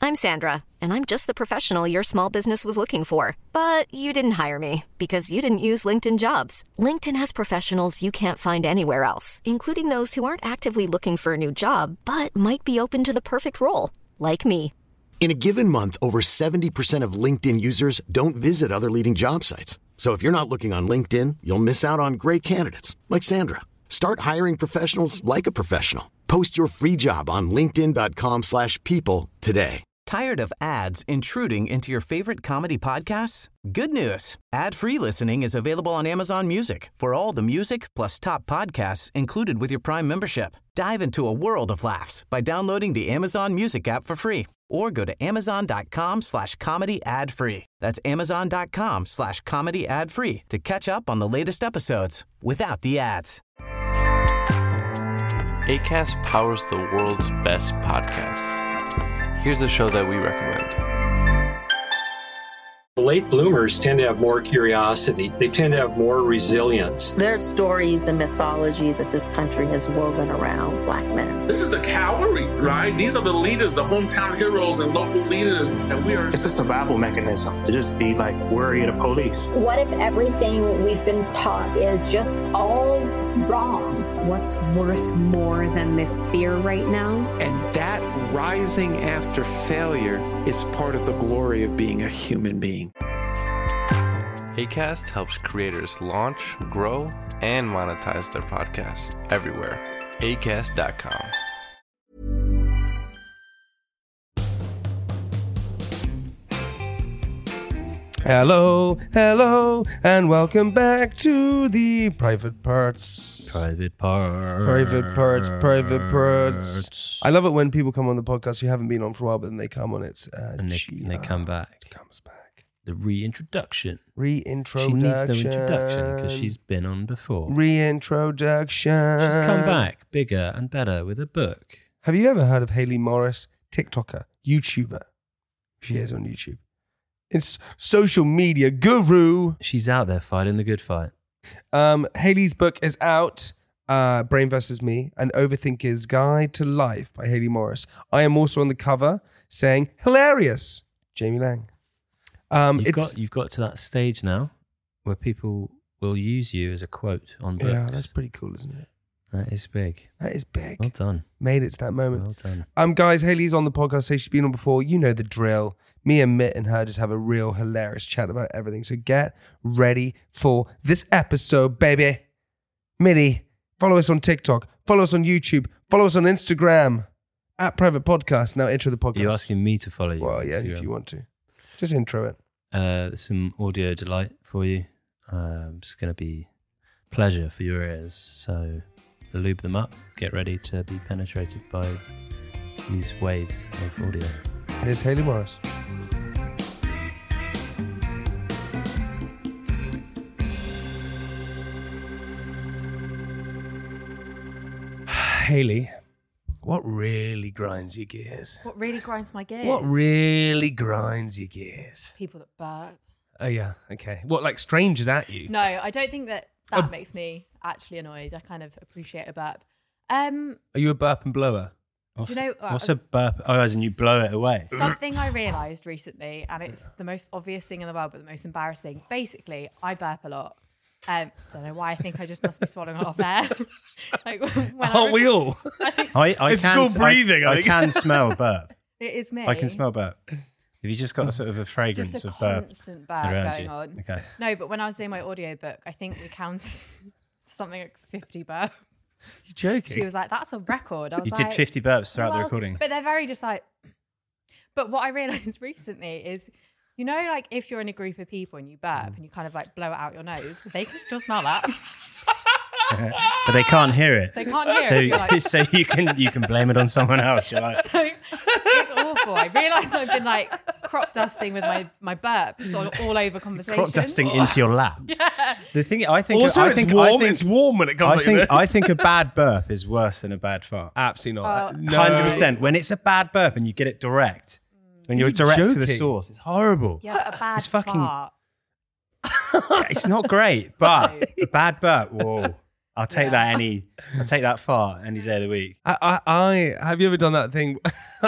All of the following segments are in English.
I'm Sandra, and I'm just the professional your small business was looking for. But you didn't hire me because you didn't use LinkedIn Jobs. LinkedIn has professionals you can't find anywhere else, including those who aren't actively looking for a new job, but might be open to the perfect role, like me. In a given month, over 70% of LinkedIn users don't visit other leading job sites. So if you're not looking on LinkedIn, you'll miss out on great candidates like Sandra. Start hiring professionals like a professional. Post your free job on linkedin.com/people today. Tired of ads intruding into your favorite comedy podcasts? Good news. Ad-free listening is available on Amazon Music for all the music plus top podcasts included with your Prime membership. Dive into a world of laughs by downloading the Amazon Music app for free or go to amazon.com/comedy ad-free. That's amazon.com/comedy ad-free to catch up on the latest episodes without the ads. Acast powers the world's best podcasts. Here's a show that we recommend. Late bloomers tend to have more curiosity. They tend to have more resilience. There's stories and mythology that this country has woven around Black men. This is the cavalry, right? These are the leaders, the hometown heroes and local leaders. And we are... It's a survival mechanism to just be like worry of the police. What if everything we've been taught is just all wrong? What's worth more than this fear right now? And that rising after failure is part of the glory of being a human being. Acast helps creators launch, grow, and monetize their podcasts everywhere. Acast.com. Hello, and welcome back to the Private Parts. Private Parts. I love it when people come on the podcast who haven't been on for a while, but then they come on. It's and they come back. Comes back. The reintroduction. She needs no introduction because she's been on before. Reintroduction. She's come back bigger and better with a book. Have you ever heard of Hayley Morris, TikToker, YouTuber? She is on YouTube. It's social media guru. She's out there fighting the good fight. Hayley's book is out, Brain vs. Me, An Overthinker's Guide to Life by Hayley Morris. I am also on the cover saying, hilarious, Jamie Lang. You've got to that stage now where people will use you as a quote on books. Yeah, that's pretty cool, isn't it? That is big. That is big. Well done. Made it to that moment. Well done. Guys, Hayley's on the podcast. So she's been on before. You know the drill. Me and Mitt and her just have a real hilarious chat about everything. So get ready for this episode, baby. Mitty, follow us on TikTok. Follow us on YouTube. Follow us on Instagram. At Private Podcast. Now intro the podcast. You're asking me to follow you? Well, yeah, if you want to. Just intro it. There's some audio delight for you. It's going to be pleasure for your ears. So lube them up. Get ready to be penetrated by these waves of audio. Here's Hayley Morris. Hayley, what really grinds your gears? What really grinds my gears? What really grinds your gears? People that burp. Oh, yeah. Okay. What, like strangers at you? No, I don't think that makes me actually annoyed. I kind of appreciate a burp. Are you a burp and blower? Do you know what's a burp? Oh, as in you blow it away. Something I realised recently, and it's the most obvious thing in the world, but the most embarrassing. Basically, I burp a lot. Don't know why. I think I just must be swallowing a lot of air. Aren't we all? I it's called breathing. I can smell burp. It is me. I can smell burp. Have you just got a sort of a fragrance just a of burp? Constant burp going on. Okay. No, but when I was doing my audiobook, I think we counted something like 50 burps. You're joking. She was like, that's a record. I was you did 50 burps throughout the recording. But they're very just like... But what I realised recently is, you know, like if you're in a group of people and you burp and you kind of like blow it out your nose, they can still smell that. But they can't hear it. They can't hear it. Like... So you can blame it on someone else. You're like... So it's awful. I realised I've been like crop dusting with my burps all over conversations. Crop dusting into your lap. Yeah. The thing I think it's warm when it comes like this. I think a bad burp is worse than a bad fart. Absolutely not. 100%. When it's a bad burp and you get it direct, when you're direct to the source, it's horrible. Yeah, but a bad fart. It's not great, but a bad burp, whoa. I'll take that fart any day of the week. I have you ever done that thing? I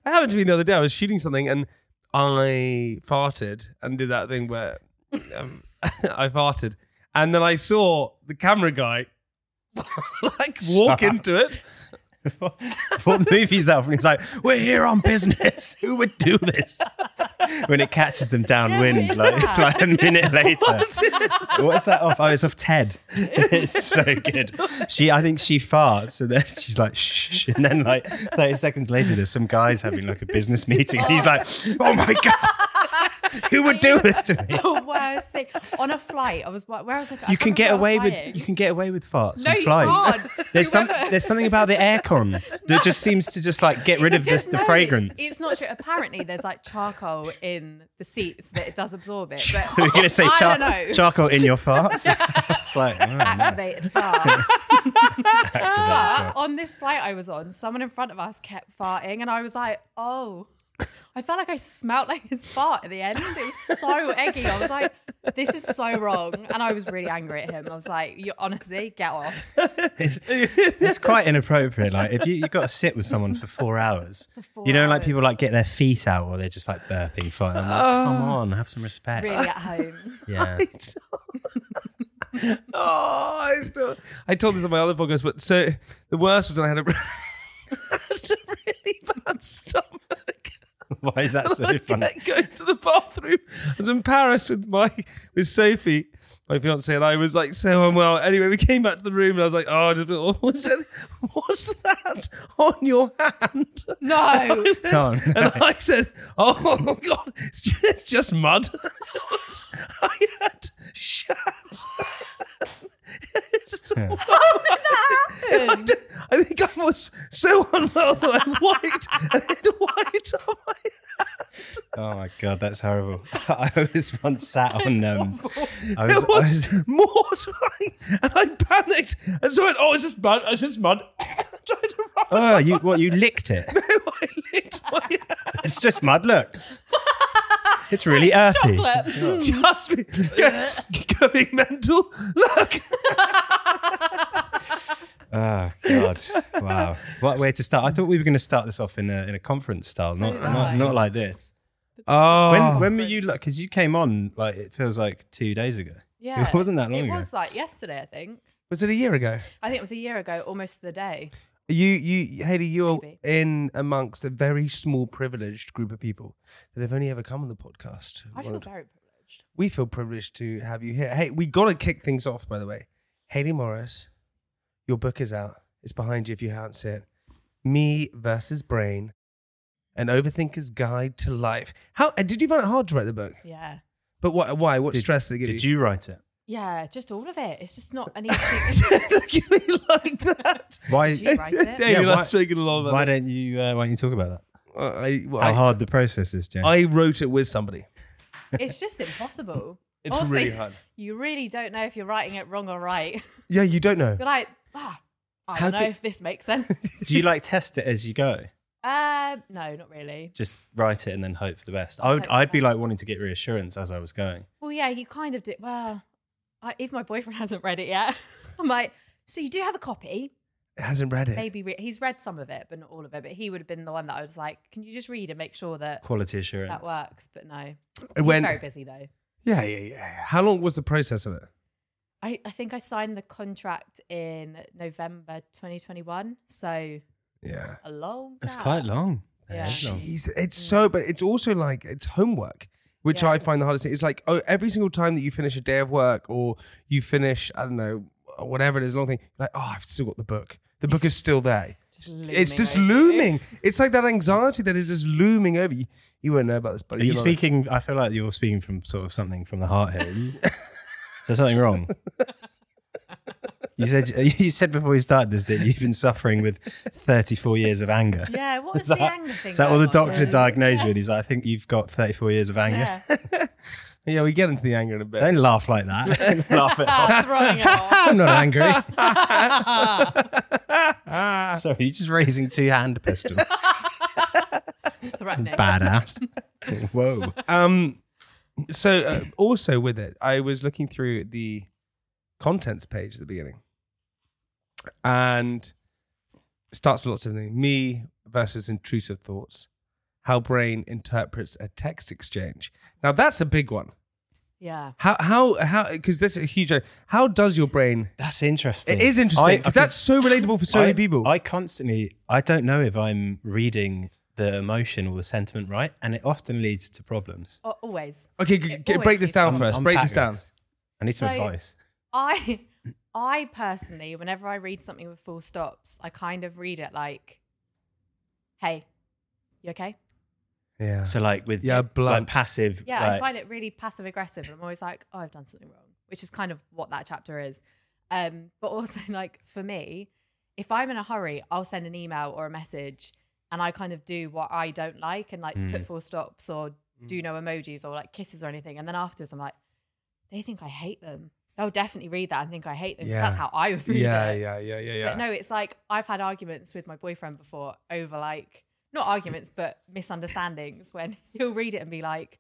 I happened to be the other day. I was shooting something and I farted and did that thing where I farted, and then I saw the camera guy like walk into it. What movie is that from? He's like, we're here on business. Who would do this? When it catches them downwind, like a minute later. What is that off? Oh, it's off Ted. It's so good. I think she farts, and then she's like, shh. And then like 30 seconds later, there's some guys having like a business meeting, and he's like, oh my God. Who would do this to me? The worst thing. On a flight, I was like, you can get away with farts on flights. You can't. There's something about the aircon that just seems to just like get rid of the fragrance. It's not true. Apparently, there's like charcoal in the seats that it does absorb it. But We're gonna say I don't know. charcoal in your farts. It's like activated fart. Activated But fart. on this flight I was on, someone in front of us kept farting, and I was like, oh. I felt like I smelled like his fart at the end. It was so eggy. I was like, this is so wrong. And I was really angry at him. I was like, you honestly, get off. It's quite inappropriate. Like if you've got to sit with someone for 4 hours, like people like get their feet out or they're just like burping fart. I'm like, come on, have some respect. Really at home. Yeah. I told this on my other podcast, but so the worst was when I had a really bad stomach. Why is that so funny? Going to the bathroom. I was in Paris with Sophie, my fiance, and I was like so unwell. Anyway, we came back to the room and I was like, oh, what's that on your hand? No. And I said, oh God, it's just mud. I had shat. I think I was so unwell that I wiped and it wiped on my hand. Oh my God, that's horrible. I was once sat on I was mortifying and I panicked and so I went, oh, it's just mud. It's just mud. Oh, you licked it? No, I licked my hand. It's just mud, look. It's really earthy. Chocolate. Just me going mental. Look. Oh God! Wow, what way to start? I thought we were going to start this off in a conference style, not like this. Oh, when were you? Because you came on like it feels like 2 days ago. Yeah, it wasn't that long ago. It was like yesterday, I think. Was it a year ago? I think it was a year ago, almost the day. Hayley, you're in amongst a very small, privileged group of people that have only ever come on the podcast. I feel very privileged. We feel privileged to have you here. Hey, we got to kick things off, by the way. Hayley Morris, your book is out. It's behind you if you haven't seen it. Me versus Brain, an Overthinker's Guide to Life. How did you find it hard to write the book? Yeah. But why? What stress did it give you? Did you write it? Yeah, just all of it. It's just not an easy thing. Look at me like that. Why? Did you write it? Yeah, you're speaking a lot about why this. don't you talk about that? How hard the process is, James? I wrote it with somebody. It's just impossible. It's also, really hard. You really don't know if you're writing it wrong or right. Yeah, you don't know. You're like, I don't know if this makes sense. Do you like test it as you go? No, not really. Just write it and then hope for the best. I'd be like wanting to get reassurance as I was going. Well, yeah, you kind of do. Well, if my boyfriend hasn't read it yet, I'm like, so you do have a copy? It hasn't read it. Maybe he's read some of it, but not all of it. But he would have been the one that I was like, can you just read and make sure that quality assurance that works? But no, He's very busy though. Yeah. How long was the process of it? I think I signed the contract in November 2021. So yeah, a long time. That's quite long. Yeah. Jeez, it's so, but it's also like it's homework, which I find the hardest thing. It's like, oh, every single time that you finish a day of work or you finish, I don't know, whatever it is, long thing, you're like, oh, I've still got the book. The book is still there. It's just looming. It's like that anxiety that is just looming over you. You won't know about this, but are you speaking? I feel like you're speaking from sort of something from the heart here. Is there something wrong? You said before we started this that you've been suffering with 34 years of anger. Yeah, what is the anger thing? Is that what the doctor diagnosed with? He's like, I think you've got 34 years of anger. Yeah, we get into the anger in a bit. Don't laugh like that. Laugh it off. Throwing it off. I'm not angry. Sorry, you're just raising two hand pistols. Threatening. Badass. Whoa. So also with it, I was looking through the contents page at the beginning, and it starts with lots of things. Me versus intrusive thoughts. how brain interprets a text exchange. Now that's a big one. Yeah. How because this is a huge. How does your brain? That's interesting. It is interesting because that's so relatable for so many people. I don't know if I'm reading the emotion or the sentiment right, and it often leads to problems. Always. Okay, break this down first. Break this down. I need some advice. I personally, whenever I read something with full stops, I kind of read it like, "Hey, you okay?" Yeah. So like with blunt. like passive. Yeah, like, I find it really passive aggressive, and I'm always like, "Oh, I've done something wrong," which is kind of what that chapter is. But also, like for me, if I'm in a hurry, I'll send an email or a message, and I kind of do what I don't like, and like put full stops or do no emojis or like kisses or anything, and then afterwards, I'm like, they think I hate them. They'll definitely read that and think I hate them because that's how I would read it. Yeah. But no, it's like I've had arguments with my boyfriend before over like, not arguments, but misunderstandings when he'll read it and be like,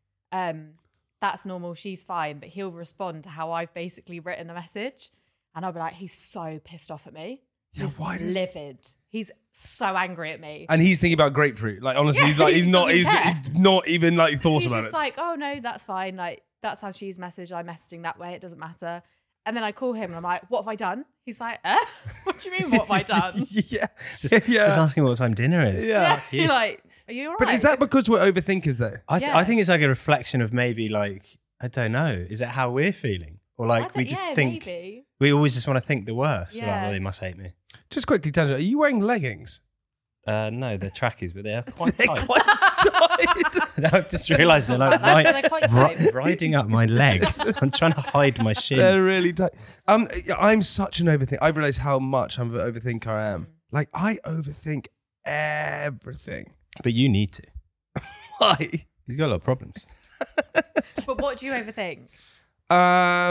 that's normal, she's fine. But he'll respond to how I've basically written a message. And I'll be like, he's so pissed off at me. He's livid. He's so angry at me. And he's thinking about grapefruit. Like, honestly, he's not even like thought he's about just it. like, oh no, that's fine. Like, that's how she's messaged. I'm messaging that way. It doesn't matter. And then I call him and I'm like, what have I done? He's like, what do you mean, what have I done? Just asking what time dinner is. Yeah. You're like, are you all right? But is that because we're overthinkers though? I think it's like a reflection of maybe like, I don't know. Is it how we're feeling? Or like we just think, maybe. We always just want to think the worst. Yeah. We're like, well, they must hate me. Just quickly, Tanja, are you wearing leggings? No, they're trackies, but they are quite They're tight. quite tight. I've just realised they're like They're quite tight. riding up my leg. I'm trying to hide my shin. They're really tight. I'm such an overthinker. I've realised how much of an overthinker I am. Like, I overthink everything. But you need to. Why? You've got a lot of problems. But what do you overthink? I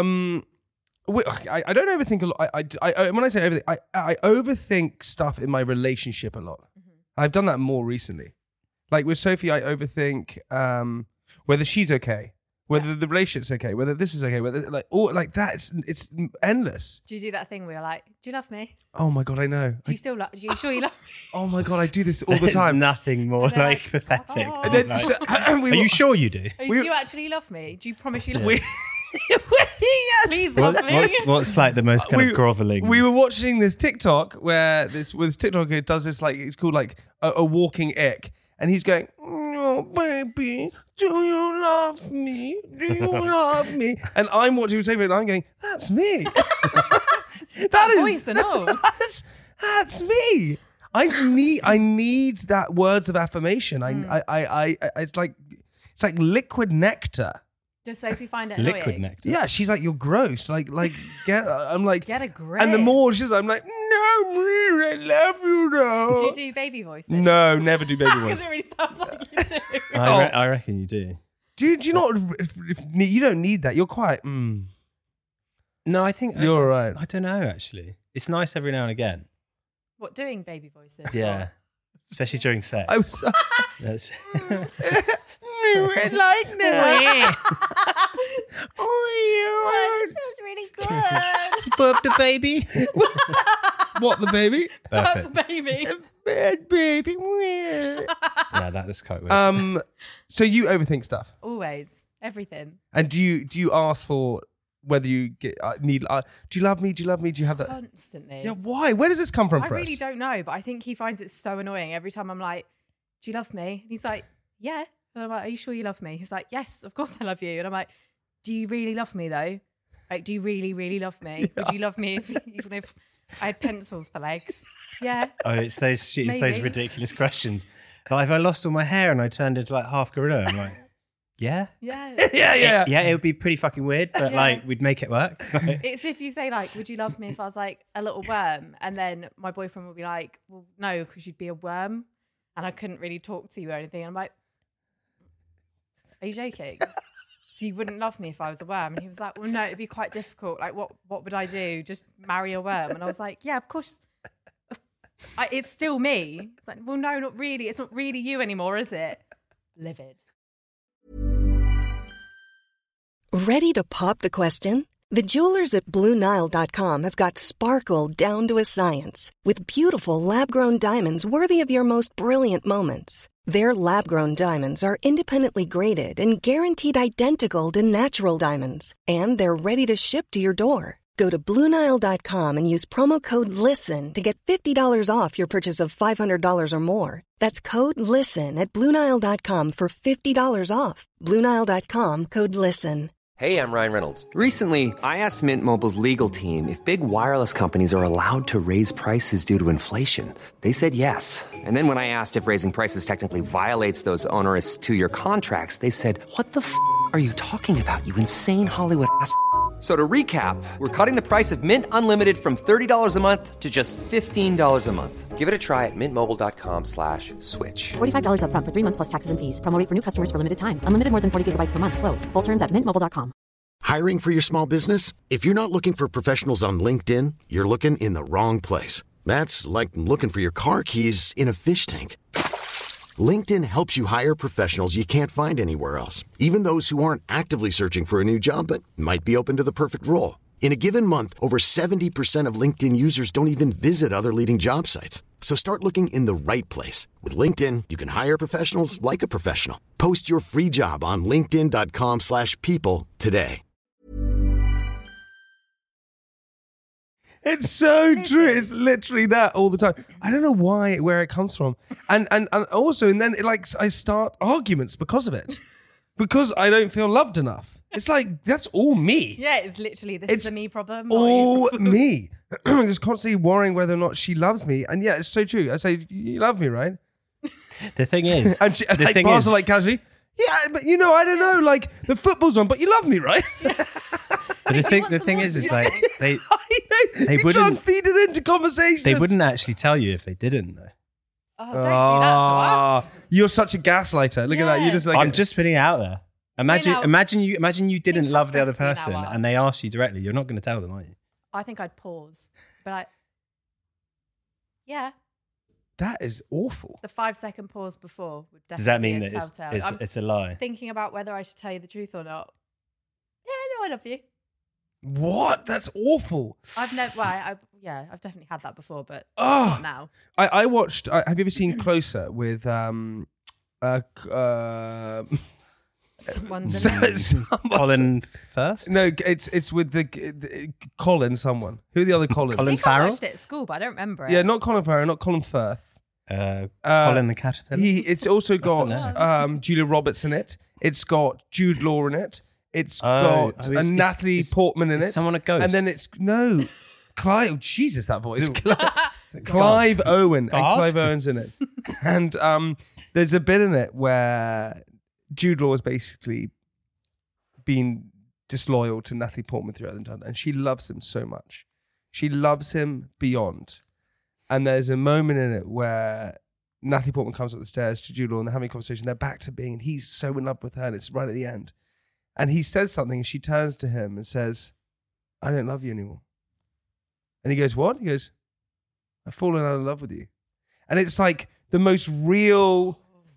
don't overthink a lot. I when I say overthink, I overthink stuff in my relationship a lot. Mm-hmm. I've done that more recently. Like with Sophie, I overthink whether she's okay, whether the relationship's okay, whether this is okay, whether like all like that. It's endless. Do you do that thing where you're like, do you love me? Oh my God, I know. Do you still love? Are you sure you love me? Oh my God, I do this all the There's time. Nothing more like pathetic. Oh. And then, are you sure you do? Do you actually love me? Do you promise you love me? Please love me. What's like the most kind of groveling? We were watching this TikTok where this TikToker does this like it's called like a walking ick, and he's going, "Oh baby, do you love me? Do you love me?" And I'm watching him say it, and I'm going, "That's me. That's me. I need that words of affirmation. It's like liquid nectar." Does Sophie find it annoying? Liquid nectar. Yeah, she's like, "You're gross." Like get. I'm like, get a grip. And the more she's, I'm like, "No, I love you though." Do you do baby voice? No, never do baby voice. Because it really sounds like you do. I reckon you do. Do you not? If you don't need that. You're quite. No, I think you're right. I don't know. Actually, it's nice every now and again. What, doing baby voices? Yeah, especially during sex. I'm sorry. That's like that. Oh, this feels really good. Burp the baby. What, the baby? Perfect. The baby. Bad baby. Yeah, that's quite weird. So you overthink stuff? Always. Everything. And do you ask for whether you do you love me? Do you love me? Do you have that? Constantly. Yeah, why? Where does this come from I for us? really don't know, but I think he finds it so annoying every time I'm like, do you love me? And he's like, yeah. And I'm like, are you sure you love me? He's like, yes, of course I love you. And I'm like, do you really love me though? Like, do you really, really love me? Yeah. Would you love me even if I had pencils for legs? Yeah. Oh, it's those ridiculous questions. Like, if I lost all my hair and I turned into like half gorilla, I'm like, yeah. Yeah. Yeah. It would be pretty fucking weird, but like, we'd make it work. It's if you say like, would you love me if I was like a little worm? And then my boyfriend would be like, well, no, because you'd be a worm. And I couldn't really talk to you or anything. And I'm like, are you joking? So you wouldn't love me if I was a worm? And he was like, well, no, it'd be quite difficult. Like, what would I do? Just marry a worm? And I was like, yeah, of course. It's still me. It's like, well, no, not really. It's not really you anymore, is it? Livid. Ready to pop the question? The jewelers at BlueNile.com have got sparkle down to a science with beautiful lab-grown diamonds worthy of your most brilliant moments. Their lab-grown diamonds are independently graded and guaranteed identical to natural diamonds, and they're ready to ship to your door. Go to BlueNile.com and use promo code LISTEN to get $50 off your purchase of $500 or more. That's code LISTEN at BlueNile.com for $50 off. BlueNile.com, code LISTEN. Hey, I'm Ryan Reynolds. Recently, I asked Mint Mobile's legal team if big wireless companies are allowed to raise prices due to inflation. They said yes. And then when I asked if raising prices technically violates those onerous 2-year contracts, they said, "What the f*** are you talking about, you insane Hollywood ass?" So to recap, we're cutting the price of Mint Unlimited from $30 a month to just $15 a month. Give it a try at mintmobile.com/switch. $45 up front for 3 months plus taxes and fees. Promo rate for new customers for limited time. Unlimited more than 40 gigabytes per month. Slows full terms at mintmobile.com. Hiring for your small business? If you're not looking for professionals on LinkedIn, you're looking in the wrong place. That's like looking for your car keys in a fish tank. LinkedIn helps you hire professionals you can't find anywhere else, even those who aren't actively searching for a new job but might be open to the perfect role. In a given month, over 70% of LinkedIn users don't even visit other leading job sites. So start looking in the right place. With LinkedIn, you can hire professionals like a professional. Post your free job on linkedin.com/people today. It's so true. It's literally that all the time. I don't know where it comes from. And also, and then I start arguments because of it. Because I don't feel loved enough. It's like, that's all me. Yeah, it's literally, this is a me problem. All me. Just constantly worrying whether or not she loves me. And yeah, it's so true. I say, you love me, right? The thing is... and she, the thing is, like casually, yeah, but I don't know, like the football's on, but you love me, right? But the thing is like they you wouldn't try and feed it into conversations. They wouldn't actually tell you if they didn't, though. Oh, don't do that to us. You're such a gaslighter. Look at that. You're just like I'm just putting it out there. Imagine you didn't love the other person and they asked you directly. You're not going to tell them, are you? I think I'd pause, but yeah. That is awful. The 5-second pause before would definitely. Does that mean be a that telltale. it's a lie? Thinking about whether I should tell you the truth or not. Yeah, no, I love you. What? That's awful. I've definitely had that before, but not now. I watched. Have you ever seen Closer with Colin Firth? No, it's with the Colin someone. Who are the other Collins? Colin Farrell? I watched it at school, but I don't remember it. Yeah, not Colin Farrell, not Colin Firth. Colin the Caterpillar. It's also got Julia Roberts in it. It's got Jude Law in it. It's got Natalie Portman in it. Someone a ghost? And then it's Clive. Oh, Jesus, that voice. Clive Owen. And Clive Owen's in it. And there's a bit in it where Jude Law has basically been disloyal to Natalie Portman throughout the entire time, and she loves him so much. She loves him beyond. And there's a moment in it where Natalie Portman comes up the stairs to Jude Law and they're having a conversation. They're back to being, and he's so in love with her, and it's right at the end. And he says something, and she turns to him and says, "I don't love you anymore." And he goes, "What?" He goes, "I've fallen out of love with you." And it's like the most real,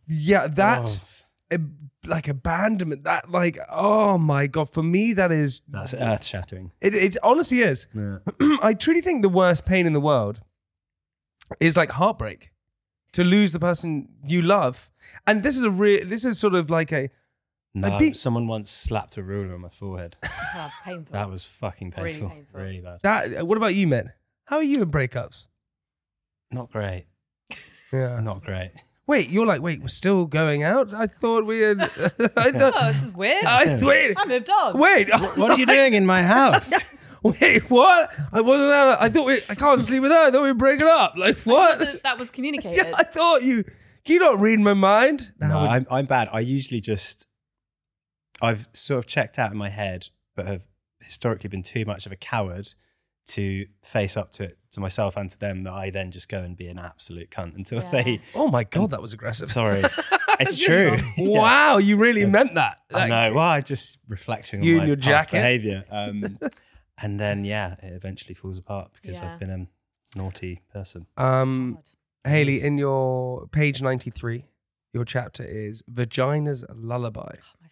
like abandonment, that like, oh my God, for me, that's earth-shattering. It honestly is. Yeah. I truly think the worst pain in the world is like heartbreak, to lose the person you love. And this is sort of like someone once slapped a ruler on my forehead. Oh, painful. That was fucking painful. Really bad. What about you, Mitt? How are you in breakups? Not great. Yeah. Not great. Wait, we're still going out? I thought we had... this is weird. I moved on. Wait. What are you doing in my house? Wait, what? I wasn't out. I thought I can't sleep with her. I thought we were breaking up. Like, what? That was communicated. Yeah, I thought you... Can you not read my mind? No, I'm bad. I usually I've sort of checked out in my head, but have historically been too much of a coward to face up to it, to myself and to them, that I then just go and be an absolute cunt until they... Oh my God, that was aggressive. Sorry. It's true. Wow, you really meant that. I know. Well, I'm just reflecting on my past behaviour. And then, it eventually falls apart because I've been a naughty person. Hayley, in your page 93, your chapter is Vagina's Lullaby. Oh, my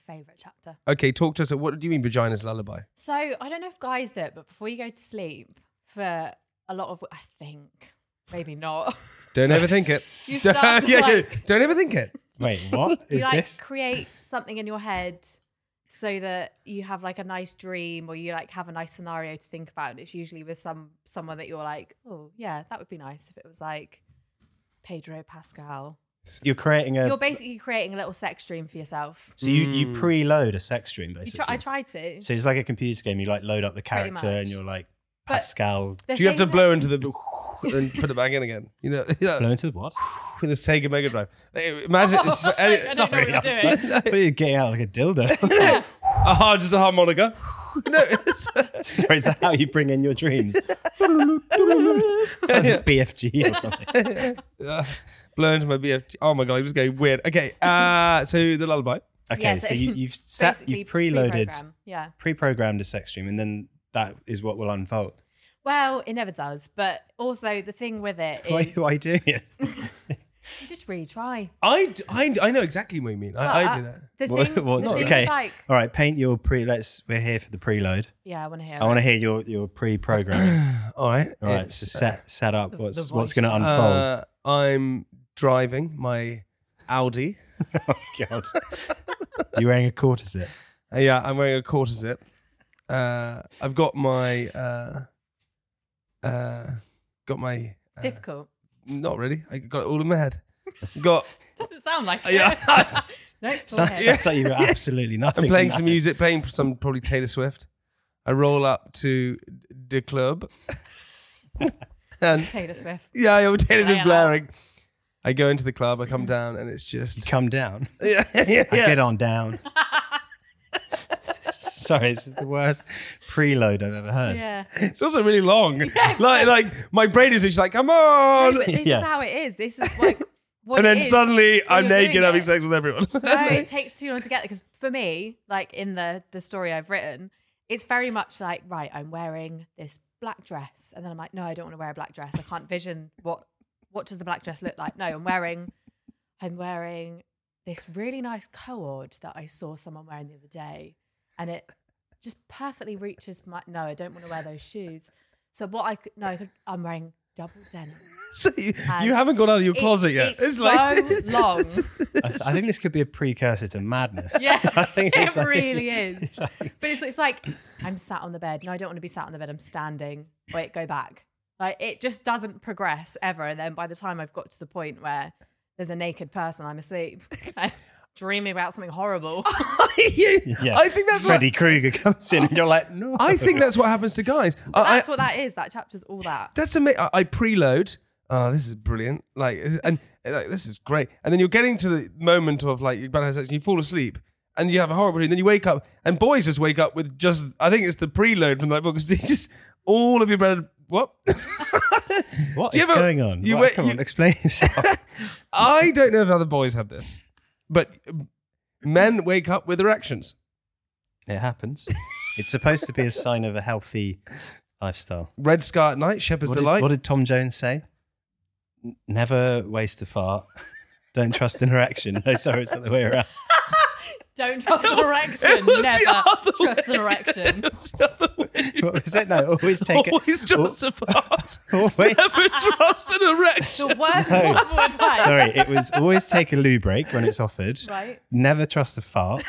favourite chapter. Okay, talk to us. What do you mean vagina's lullaby? So I don't know if guys do it, but before you go to sleep, for a lot of, I think, maybe not. Don't ever think it. You start to, don't ever think it. Wait, what is you this? Create something in your head so that you have like a nice dream, or you like have a nice scenario to think about. And it's usually with someone that you're like, oh yeah, that would be nice if it was like Pedro Pascal. You're basically creating a little sex dream for yourself. So you preload a sex dream, basically. I tried to. So it's like a computer game. You like load up the character and you're like Pascal. Do you have to blow into the and put it back in again? You know, blow into the what? With a Sega Mega Drive. Imagine. I don't know what you're doing. I thought you're getting out like a dildo. Just a harmonica. No, sorry, is that how you bring in your dreams? It's like a BFG or something. Blow into my BFG. Oh my god, I'm just going weird. Okay, so the lullaby. Okay, yeah, so you've preloaded, pre-programmed a sex dream, and then that is what will unfold. Well, it never does, but also the thing with it is... Why are you doing it? You just really try. I know exactly what you mean. I do that. The thing okay. Like, all right, paint your we're here for the preload. Yeah, I want to hear. I want to hear your pre-programming. All right. So set up what's going to unfold. I'm driving my Audi. Oh God. You're wearing a quarter zip. Yeah, I'm wearing a quarter zip. I've got my It's difficult. Not really. I got it all in my head. Doesn't sound like it. Yeah. Nope. Sounds like you got absolutely nothing. I'm playing some music, playing some probably Taylor Swift. I roll up to the club. And Taylor Swift. Yeah, Taylor Swift blaring. I go into the club, I come down, and it's just... You come down? Yeah. I get on down. Sorry, this is the worst preload I've ever heard. Yeah. It's also really long. Yeah, like my brain is just like, come on. No, but this is how it is. This is like what and it then is suddenly when I'm you're naked doing having it. sex with everyone. No, it takes too long to get there. Because for me, like in the story I've written, it's very much like, right, I'm wearing this black dress. And then I'm like, no, I don't want to wear a black dress. I can't vision what does the black dress look like. No, I'm wearing this really nice cord that I saw someone wearing the other day. And it just perfectly reaches my... No, I don't want to wear those shoes. So I'm wearing double denim. So you haven't got out of your closet yet. It's so long. I think this could be a precursor to madness. Yeah, I think it really is. But it's like, I'm sat on the bed. No, I don't want to be sat on the bed. I'm standing. Wait, go back. Like, it just doesn't progress ever. And then by the time I've got to the point where there's a naked person, I'm asleep. Dreaming about something horrible. Yeah. I think that's Freddy Krueger comes in and you're like, no. I think that's what happens to guys. That's what that is. That chapter's all that. That's amazing. I preload. Oh, this is brilliant. This is great. And then you're getting to the moment of like you're about to have sex and you fall asleep and you have a horrible dream. Then you wake up and boys just wake up with just, I think it's the preload from that book. Because just all of your bread. What? What is going on? Come on, explain yourself. I don't know if other boys have this, but men wake up with erections. It happens. It's supposed to be a sign of a healthy lifestyle. Red scar at night, shepherd's delight. What did Tom Jones say? Never waste a fart. Don't trust an erection. No, sorry, it's the other way around. Don't trust an erection. Never trust an erection. What was it? No, always take always trust a fart. Always. Never trust an erection. The worst possible advice. Sorry, it was always take a loo break when it's offered. Right. Never trust a fart.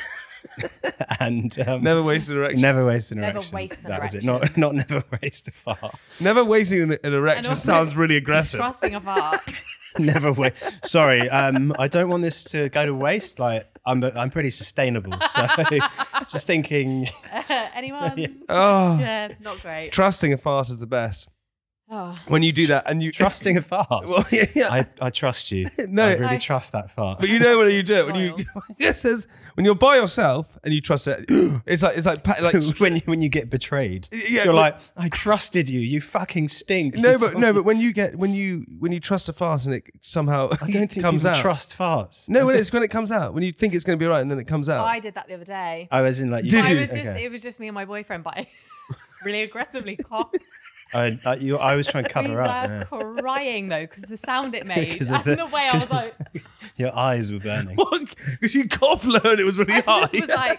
And never waste an erection. Never waste an Never erection. waste an that erection. was it. Not never waste a fart. Never wasting an erection also sounds really aggressive. Trusting a fart. Never waste. Sorry, I don't want this to go to waste. Like I'm pretty sustainable, so just thinking. Anyone? Yeah. Oh, yeah, not great. Trusting a fart is the best. Oh. When you do that and you trusting a fart. Well, yeah. I trust you. No, I really trust that fart. But you know when you do it when you when you're by yourself and you trust it. It's like when you get betrayed. Yeah, you're like, I trusted you. You fucking stink. No, but when you trust a fart and it somehow I don't think comes people out. trust farts. No, when it comes out when you think it's going to be right and then it comes out. I did that the other day. I was in like. Did you? It was just me and my boyfriend, but I really aggressively coughed. I was trying to cover up. We were crying though because the sound it made Because and the way I was like, your eyes were burning. Because you cough low and it was really high. It was like.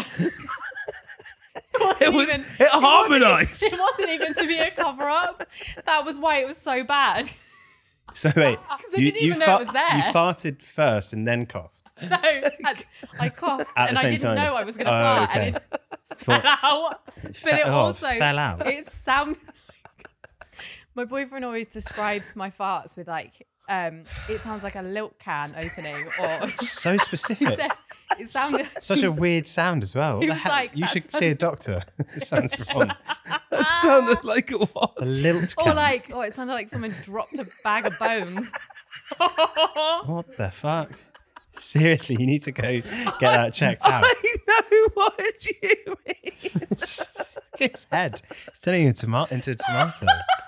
It harmonised. It wasn't even to be a cover up. That was why it was so bad. So wait, I didn't even know it was there. You farted first and then coughed. No, I coughed At and the I same didn't time. know I was going to fart, okay. and it fell out. But it also fell out. It sounded like my boyfriend always describes my farts with like, it sounds like a Lilt can opening, or so specific. It sounded such a weird sound as well. What He the was hell? like, You that should sounds- see a doctor. It sounds wrong. That sounded like a what? A lilt or can. like, it sounded like someone dropped a bag of bones. What the fuck? Seriously, you need to go get that checked out. I know what you mean. His head. It's turning into a tomato.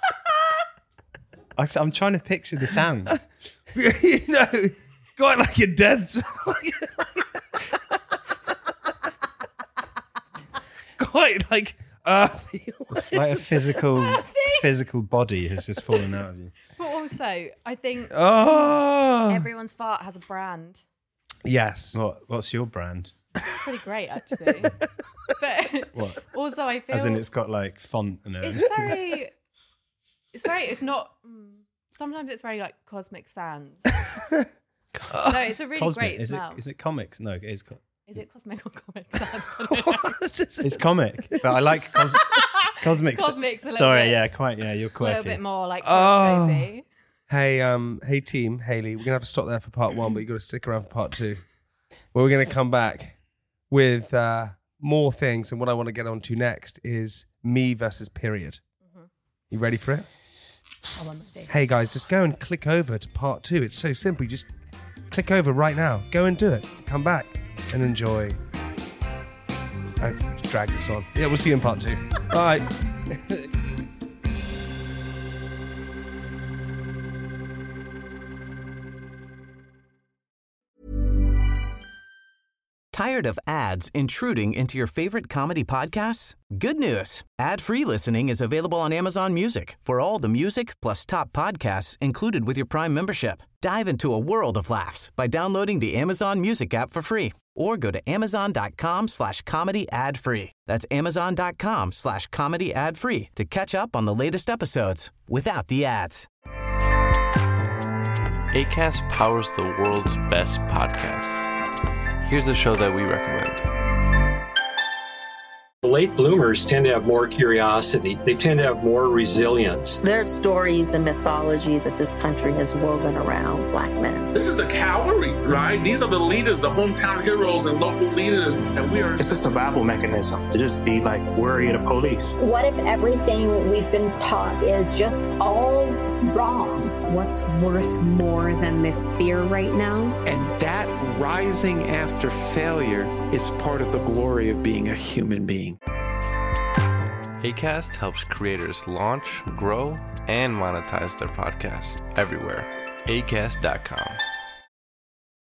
I'm trying to picture the sound. You know, quite like a dead. Quite like earthy. Like a physical body has just fallen out of you. But also, I think Oh. everyone's fart has a brand. Yes. What's your brand? It's pretty great, actually. But What? also, I feel As in, it's got like font and it's everything. it's not. Sometimes it's very like Cosmic Sans. No, it's a really Cosmic. great Is smell. it comics? No, it is. Is it Cosmic or Comic Sans? I don't know. It's comic, but I like cosmics. Cosmic's a little Sorry, bit- yeah, quite. Yeah, you're A quirky. little bit more like Oh. horoscope-y. Hey team, Hayley, we're gonna have to stop there for part 1, but you got to stick around for part 2, where we're gonna come back with more things. And what I want to get on to next is me versus period. Mm-hmm. You ready for it? I'm ready. Hey guys, just go and click over to part 2. It's so simple. You just click over right now. Go and do it. Come back and enjoy. I've dragged this on. Yeah, we'll see you in part 2. Bye. Tired of ads intruding into your favorite comedy podcasts? Good news. Ad-free listening is available on Amazon Music for all the music plus top podcasts included with your Prime membership. Dive into a world of laughs by downloading the Amazon Music app for free or go to amazon.com/comedy ad-free. That's amazon.com/comedy ad-free to catch up on the latest episodes without the ads. Acast powers the world's best podcasts. Here's a show that we recommend. Late bloomers tend to have more curiosity. They tend to have more resilience. There's stories and mythology that this country has woven around Black men. This is the cavalry, right? These are the leaders, the hometown heroes and local leaders, and we are... It's a survival mechanism to just be like wary of the police. What if everything we've been taught is just all wrong? What's worth more than this fear right now? And that rising after failure is part of the glory of being a human being. Acast helps creators launch, grow, and monetize their podcasts everywhere. Acast.com.